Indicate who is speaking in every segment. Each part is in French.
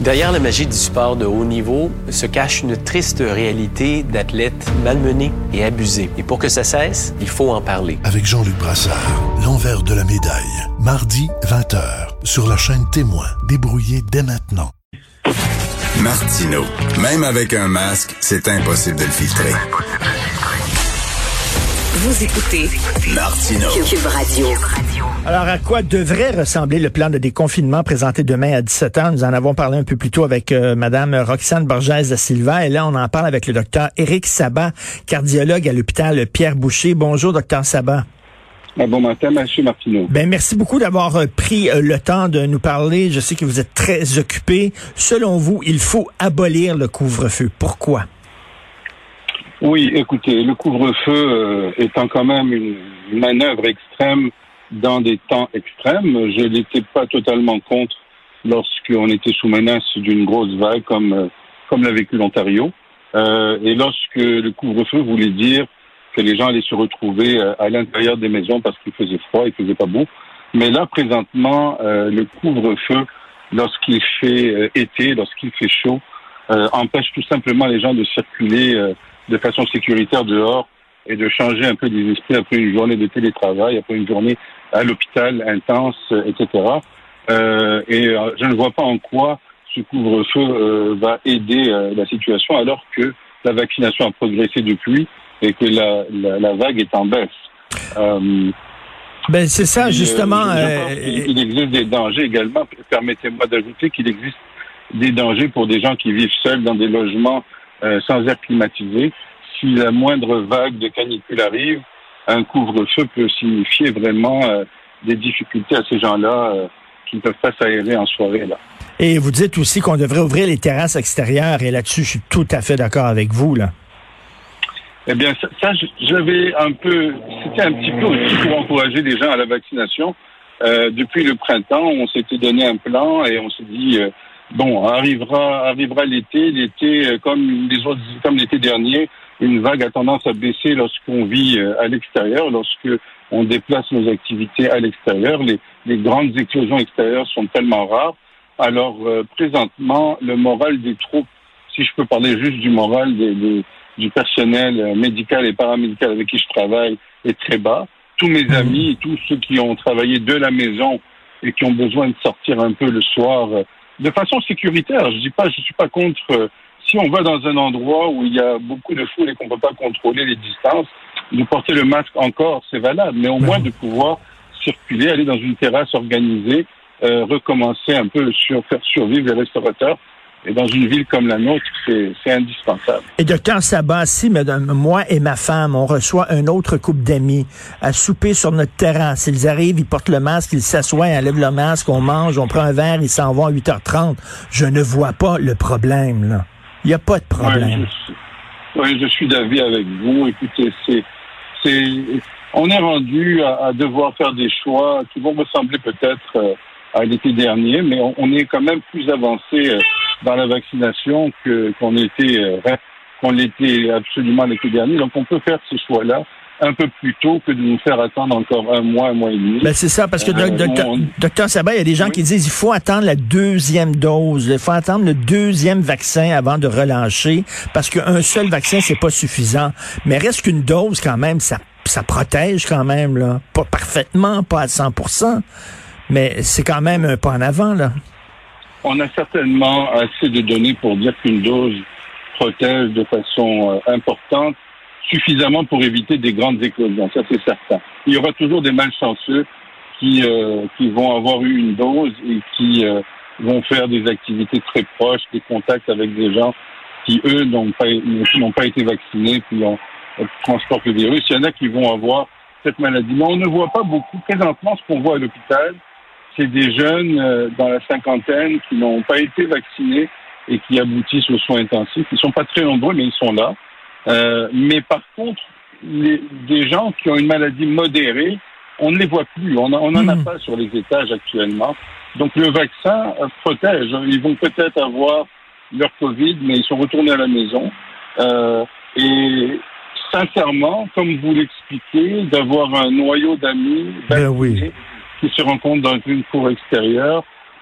Speaker 1: Derrière la magie du sport de haut niveau se cache une triste réalité d'athlètes malmenés et abusés. Et pour que ça cesse, il faut en parler.
Speaker 2: Avec Jean-Luc Brassard, l'envers de la médaille. Mardi, 20h, sur la chaîne Témoin. Débrouillez dès maintenant.
Speaker 3: Martineau. Même avec un masque, c'est impossible de le filtrer.
Speaker 4: Vous écoutez
Speaker 3: Martineau.
Speaker 4: Cube Radio.
Speaker 5: Alors, à quoi devrait ressembler le plan de déconfinement présenté demain à 17h? Nous en avons parlé un peu plus tôt avec Madame Roxane Borges da Silva. Et là, on en parle avec le docteur Éric Sabat, cardiologue à l'hôpital Pierre-Boucher. Bonjour, docteur Sabat.
Speaker 6: Bon matin, M. Martineau.
Speaker 5: Merci beaucoup d'avoir pris le temps de nous parler. Je sais que vous êtes très occupé. Selon vous, il faut abolir le couvre-feu. Pourquoi?
Speaker 6: Oui, écoutez, le couvre-feu étant quand même une manœuvre extrême dans des temps extrêmes, je n'étais pas totalement contre lorsqu'on était sous menace d'une grosse vague comme l'a vécu l'Ontario. Et lorsque le couvre-feu voulait dire que les gens allaient se retrouver à l'intérieur des maisons parce qu'il faisait froid, il faisait pas beau. Mais là, présentement, le couvre-feu, lorsqu'il fait été, lorsqu'il fait chaud, empêche tout simplement les gens de circuler de façon sécuritaire dehors et de changer un peu des esprits après une journée de télétravail, après une journée à l'hôpital intense, etc. Je ne vois pas en quoi ce couvre-feu va aider la situation alors que la vaccination a progressé depuis et que la vague est en baisse.
Speaker 5: C'est ça, justement.
Speaker 6: Il existe des dangers également. Permettez-moi d'ajouter qu'il existe des dangers pour des gens qui vivent seuls dans des logements sans air climatisé. Si la moindre vague de canicule arrive, un couvre-feu peut signifier vraiment des difficultés à ces gens-là qui ne peuvent pas s'aérer en soirée. Là.
Speaker 5: Et vous dites aussi qu'on devrait ouvrir les terrasses extérieures, et là-dessus, je suis tout à fait d'accord avec vous, là.
Speaker 6: Eh bien, j'avais un peu... C'était un petit peu aussi pour encourager les gens à la vaccination. Depuis le printemps, on s'était donné un plan et on s'est dit... arrivera l'été comme l'été dernier, une vague a tendance à baisser lorsqu'on vit à l'extérieur, lorsque on déplace nos activités à l'extérieur. Les grandes éclosions extérieures sont tellement rares. Alors, présentement, le moral des troupes, si je peux parler juste du moral du personnel médical et paramédical avec qui je travaille, est très bas. Tous mes amis et tous ceux qui ont travaillé de la maison et qui ont besoin de sortir un peu le soir de façon sécuritaire. Je suis pas contre si on va dans un endroit où il y a beaucoup de foule et qu'on ne peut pas contrôler les distances, de porter le masque encore, c'est valable, mais au moins de pouvoir circuler, aller dans une terrasse organisée, recommencer un peu faire survivre les restaurateurs. Et dans une ville comme la nôtre, c'est indispensable.
Speaker 5: Et docteur Sabat, si moi et ma femme, on reçoit un autre couple d'amis à souper sur notre terrasse, ils arrivent, ils portent le masque, ils s'assoient, ils enlèvent le masque, on mange, on prend un verre, ils s'en vont à 8h30. Je ne vois pas le problème, là. Il n'y a pas de problème.
Speaker 6: Oui, je suis d'avis avec vous. Écoutez, on est rendu à devoir faire des choix qui vont ressembler peut-être à l'été dernier, mais on est quand même plus avancé dans la vaccination qu'on l'était absolument l'été dernier. Donc, on peut faire ces choix-là un peu plus tôt que de nous faire attendre encore un mois et demi.
Speaker 5: C'est ça, parce que docteur Sabat, il y a des gens qui disent il faut attendre la deuxième dose, il faut attendre le deuxième vaccin avant de relâcher, parce qu'un seul vaccin, c'est pas suffisant. Mais reste qu'une dose, quand même, ça protège quand même, là. Pas parfaitement, pas à 100%, mais c'est quand même un pas en avant, là.
Speaker 6: On a certainement assez de données pour dire qu'une dose protège de façon importante, suffisamment pour éviter des grandes éclosions, ça c'est certain. Il y aura toujours des malchanceux qui vont avoir eu une dose et qui vont faire des activités très proches, des contacts avec des gens qui, eux, n'ont pas été vaccinés, puis transportent le virus. Il y en a qui vont avoir cette maladie. Mais on ne voit pas beaucoup. Présentement, ce qu'on voit à l'hôpital, c'est des jeunes dans la cinquantaine qui n'ont pas été vaccinés et qui aboutissent aux soins intensifs. Ils ne sont pas très nombreux, mais ils sont là. Mais par contre, des gens qui ont une maladie modérée, on ne les voit plus. On n'en a pas sur les étages actuellement. Donc le vaccin protège. Ils vont peut-être avoir leur COVID, mais ils sont retournés à la maison. Et sincèrement, comme vous l'expliquez, d'avoir un noyau d'amis vaccinés qui se rencontrent dans une cour extérieure,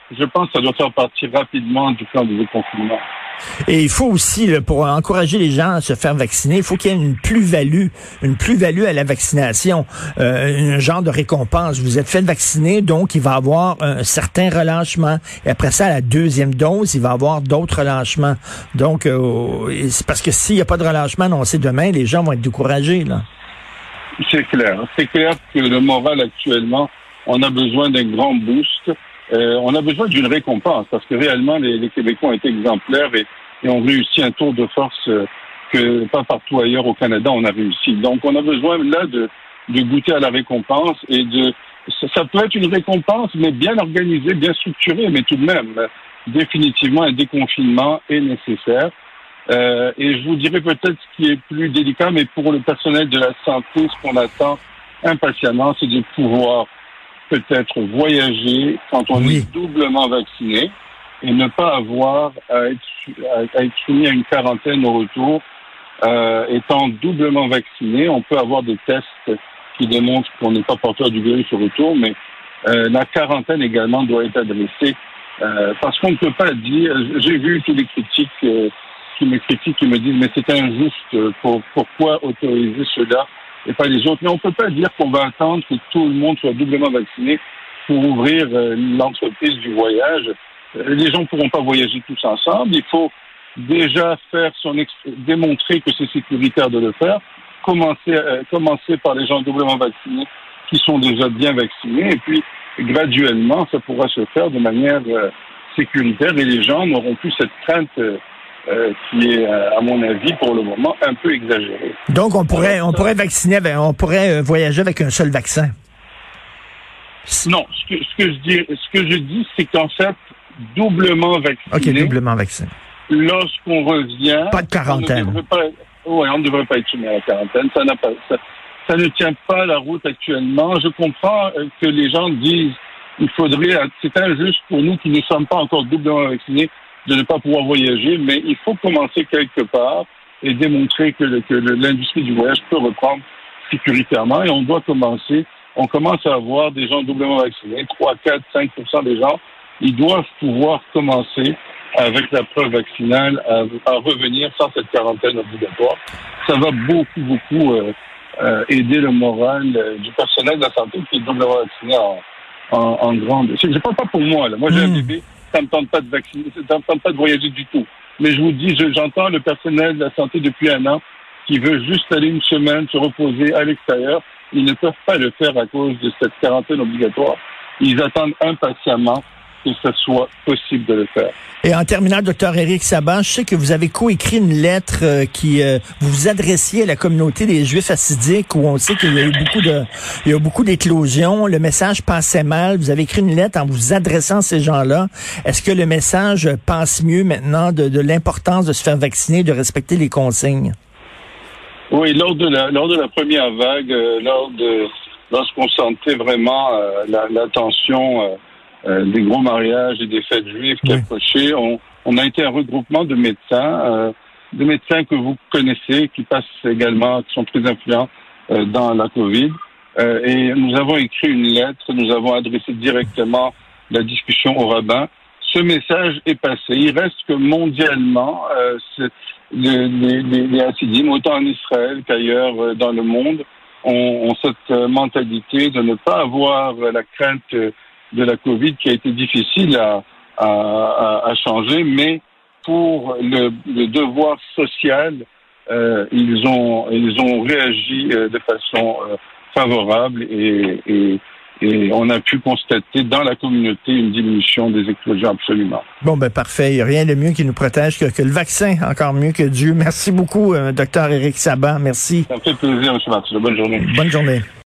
Speaker 6: je pense que ça doit faire partie rapidement du plan de déconfinement.
Speaker 5: Et il faut aussi, là, pour encourager les gens à se faire vacciner, il faut qu'il y ait une plus-value à la vaccination, un genre de récompense. Vous êtes fait vacciner, donc il va y avoir un certain relâchement. Et après ça, à la deuxième dose, il va y avoir d'autres relâchements. Donc, c'est parce que s'il n'y a pas de relâchement annoncé demain, les gens vont être découragés, là.
Speaker 6: C'est clair. C'est clair que le moral actuellement, on a besoin d'un grand boost. On a besoin d'une récompense parce que réellement, les Québécois ont été exemplaires et ont réussi un tour de force que pas partout ailleurs au Canada on a réussi. Donc, on a besoin là de goûter à la récompense et ça peut être une récompense, mais bien organisée, bien structurée, mais tout de même, définitivement, un déconfinement est nécessaire. Et je vous dirais peut-être ce qui est plus délicat, mais pour le personnel de la santé, ce qu'on attend impatiemment, c'est de pouvoir peut-être voyager quand on est doublement vacciné et ne pas avoir à être soumis à une quarantaine au retour. Étant doublement vacciné, on peut avoir des tests qui démontrent qu'on n'est pas porteur du virus au retour, mais la quarantaine également doit être adressée parce qu'on ne peut pas dire, j'ai vu tous les critiques qui me critiquent, qui me disent mais c'est injuste, pourquoi autoriser cela et pas les autres. Mais on ne peut pas dire qu'on va attendre que tout le monde soit doublement vacciné pour ouvrir l'entreprise du voyage. Les gens ne pourront pas voyager tous ensemble. Il faut déjà démontrer que c'est sécuritaire de le faire. Commencer par les gens doublement vaccinés qui sont déjà bien vaccinés. Et puis, graduellement, ça pourra se faire de manière sécuritaire et les gens n'auront plus cette crainte qui est, à mon avis, pour le moment, un peu exagéré. Donc, on pourrait
Speaker 5: voyager avec un seul vaccin.
Speaker 6: Non, ce que je dis, c'est qu'en fait, doublement vacciné.
Speaker 5: OK, doublement vacciné.
Speaker 6: Lorsqu'on revient.
Speaker 5: Pas de quarantaine.
Speaker 6: On ne devrait pas être soumis à la quarantaine. Ça ne tient pas la route actuellement. Je comprends que les gens disent, c'est injuste pour nous qui ne sommes pas encore doublement vaccinés de ne pas pouvoir voyager, mais il faut commencer quelque part et démontrer que l'industrie du voyage peut reprendre sécuritairement et on commence à avoir des gens doublement vaccinés, 3, 4, 5% des gens, ils doivent pouvoir commencer avec la preuve vaccinale à revenir sans cette quarantaine obligatoire. Ça va beaucoup aider le moral du personnel de la santé qui est doublement vacciné en grande... Je ne parle pas pour moi, là. Moi, j'ai un bébé, ça me tente pas de vacciner, ça me tente pas de voyager du tout. Mais je vous dis, j'entends le personnel de la santé depuis 1 an qui veut juste aller une semaine se reposer à l'extérieur. Ils ne peuvent pas le faire à cause de cette quarantaine obligatoire. Ils attendent impatiemment que ce soit possible de le faire.
Speaker 5: Et en terminant, Dr. Éric Sabah, je sais que vous avez coécrit une lettre qui vous adressiez à la communauté des Juifs hassidiques où on sait qu'il y a eu beaucoup d'éclosions. Le message passait mal. Vous avez écrit une lettre en vous adressant à ces gens-là. Est-ce que le message passe mieux maintenant de l'importance de se faire vacciner, de respecter les consignes?
Speaker 6: Oui, lors de la première vague, lorsqu'on sentait vraiment la tension des gros mariages et des fêtes juives qui approchaient, on a été un regroupement de médecins que vous connaissez, qui passent également, qui sont très influents dans la COVID. Et nous avons écrit une lettre, nous avons adressé directement la discussion au rabbin. Ce message est passé. Il reste que mondialement, les Hassidim, autant en Israël qu'ailleurs dans le monde, ont cette mentalité de ne pas avoir la crainte de la COVID qui a été difficile à changer, mais pour le devoir social, ils ont réagi de façon favorable et on a pu constater dans la communauté une diminution des explosions absolument.
Speaker 5: Bon, parfait. Il n'y a rien de mieux qui nous protège que le vaccin, encore mieux que Dieu. Merci beaucoup, Dr. Éric Sabah. Merci.
Speaker 6: Ça me fait plaisir, M. Martin. Bonne journée.
Speaker 5: Bonne journée.